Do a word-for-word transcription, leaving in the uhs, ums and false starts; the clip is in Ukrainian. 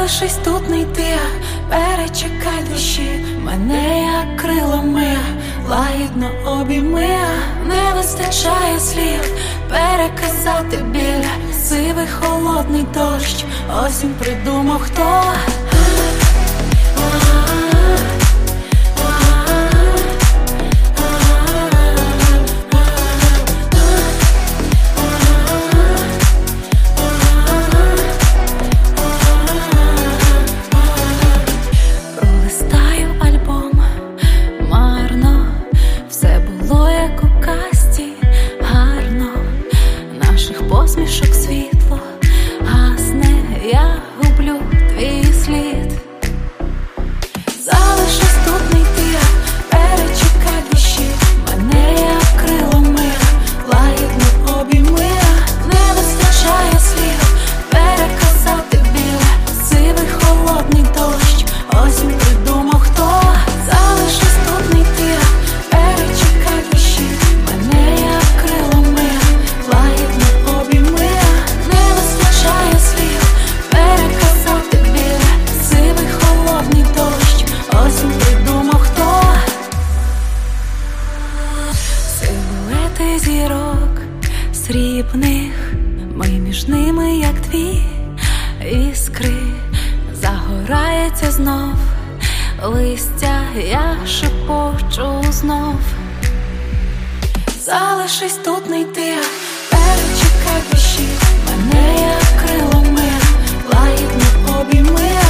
Залишись тут, не йти, перечекай дощі, мене як крилами лагідно обійми. Не вистачає слів переказати біль, сивий холодний дощ, осінь придумав хто. Посмішок світло гасне, я гублю твій слід. Залишись тут, не йти, перечекай дощі, мене як крилами лагідно обійми. Не вистачає слів переказати біль, сивий холодний дощ, осінь придумав хто. Залишись тут, не йти, перечекай дощі, мене як крилами лагідно. Зірок срібних, ми між ними, як дві іскри, загорається знов листя, я шепочу знов. Залишись тут, не йти, перечекай дощі, мене як крилами лагідно обійми.